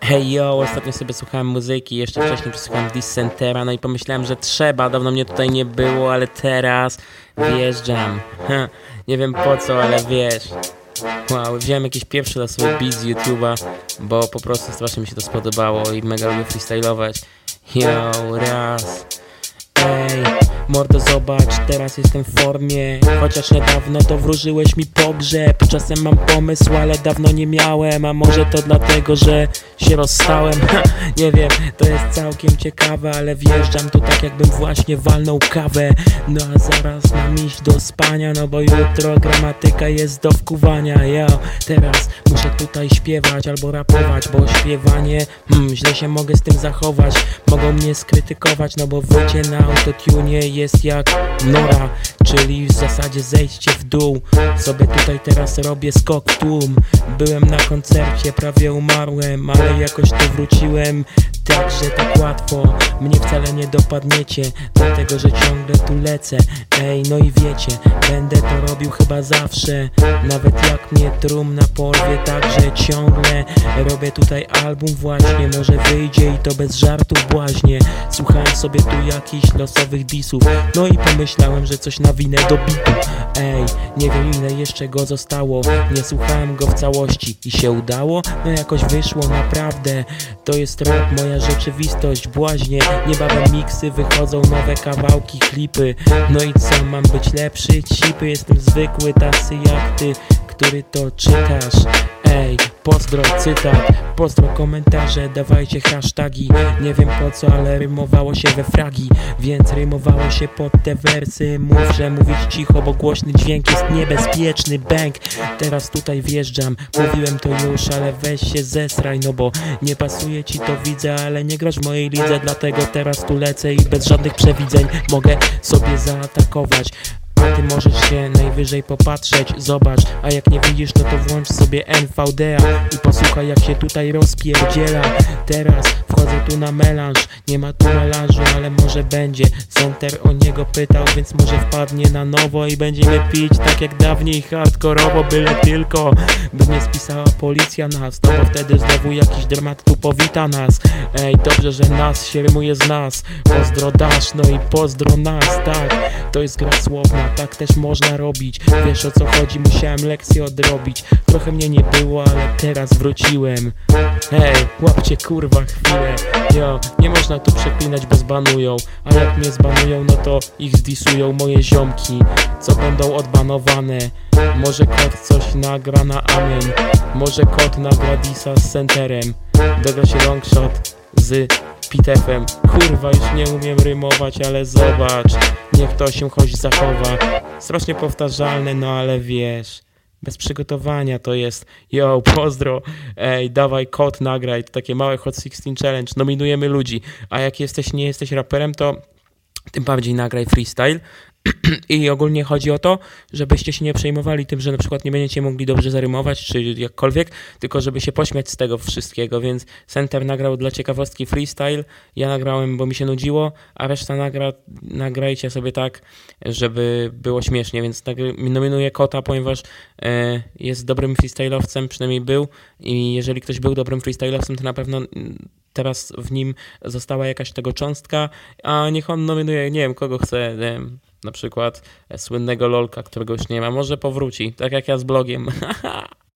Hey yo, ostatnio sobie słuchałem muzyki, jeszcze wcześniej przesłuchałem Dissentera, no i pomyślałem, że trzeba, dawno mnie tutaj nie było, ale teraz wjeżdżam. Nie wiem po co, ale wiesz. Wow, wziąłem jakiś pierwszy losowy beat z YouTube'a, bo po prostu strasznie mi się to spodobało i mega lubię freestylować. Yo, raz. Ej, mordo zobacz, teraz jestem w formie. Chociaż niedawno to wróżyłeś mi pogrzeb. Czasem mam pomysł, ale dawno nie miałem. A może to dlatego, że się rozstałem? Nie wiem, to jest całkiem ciekawe, ale wjeżdżam tu tak jakbym właśnie walnął kawę. No a zaraz mam iść do spania, no bo jutro gramatyka jest do wkuwania. Yo, teraz muszę tutaj śpiewać albo rapować, bo śpiewanie, źle się mogę z tym zachować. Mogą mnie skrytykować, no bo wycie na autotune jest jak nora, czyli w zasadzie zejście w dół. Sobie tutaj teraz robię skok w tłum. Byłem na koncercie, prawie umarłem, ale jakoś tu wróciłem. Także tak łatwo mnie wcale nie dopadniecie, dlatego że ciągle tu lecę. Ej, no i wiecie, będę to robił chyba zawsze. Nawet jak mnie trumna porwie, także ciągle robię tutaj album właśnie. Może wyjdzie i to bez żartów błaźnie. Słuchałem sobie tu jakichś losowych disów, no i pomyślałem, że coś nawinę do bitu. Ej, nie wiem ile jeszcze go zostało, nie słuchałem go w całości i się udało? No jakoś wyszło naprawdę. To jest rap, moja rzeczywistość, błaźnie. Niebawem miksy, wychodzą nowe kawałki, klipy. No i co, mam być lepszy? Cipy, jestem zwykły, tacy jak ty, który to czytasz. Ej, pozdro, cytat, pozdro, komentarze, dawajcie hasztagi. Nie wiem po co, ale rymowało się we fragi, więc rymowało się pod te wersy. Mów, że mówić cicho, bo głośny dźwięk jest niebezpieczny. Bang, teraz tutaj wjeżdżam. Mówiłem to już, ale weź się zesraj, no bo nie pasuje ci to, widzę, ale nie grasz w mojej lidze. Dlatego teraz tu lecę i bez żadnych przewidzeń mogę sobie zaatakować. A ty możesz się najwyżej popatrzeć, zobacz. A jak nie widzisz, no to włącz sobie NVDA i posłuchaj jak się tutaj rozpierdziela. Teraz wchodzę tu na melanż, nie ma tu melanżu, ale może będzie. Center o niego pytał, więc może wpadnie na nowo i będziemy pić tak jak dawniej hardkorowo. Byle tylko by nie spisała policja nas, no bo wtedy znowu jakiś dramat tu powita nas. Ej, dobrze, że nas się rymuje z nas. Pozdro dasz, no i pozdro nas, tak. To jest gra słowna, tak też można robić. Wiesz o co chodzi, musiałem lekcję odrobić. Trochę mnie nie było, ale teraz wróciłem. Hej, łapcie kurwa chwilę. Yo, nie można tu przeklinać, bo zbanują. A jak mnie zbanują, no to ich zdisują moje ziomki, co będą odbanowane. Może kot coś nagra na amen. Może kot nagra disa z centerem. Dogra się longshot z Pitefem. Kurwa, już nie umiem rymować, ale zobacz, niech to się choć zachowa. Strasznie powtarzalne, no ale wiesz, bez przygotowania to jest. Yo, pozdro. Ej, dawaj kot nagraj. To takie małe Hot 16 Challenge. Nominujemy ludzi. A jak nie jesteś raperem, to tym bardziej nagraj freestyle. I ogólnie chodzi o to, żebyście się nie przejmowali tym, że na przykład nie będziecie mogli dobrze zarymować, czy jakkolwiek, tylko żeby się pośmiać z tego wszystkiego, więc Center nagrał dla ciekawostki freestyle, ja nagrałem, bo mi się nudziło, a reszta nagrajcie sobie tak, żeby było śmiesznie, więc nominuję kota, ponieważ jest dobrym freestylowcem, przynajmniej był, i jeżeli ktoś był dobrym freestylowcem, to na pewno teraz w nim została jakaś tego cząstka, a niech on nominuje, nie wiem, kogo chce, na przykład słynnego Lolka, którego już nie ma, może powróci, tak jak ja z blogiem.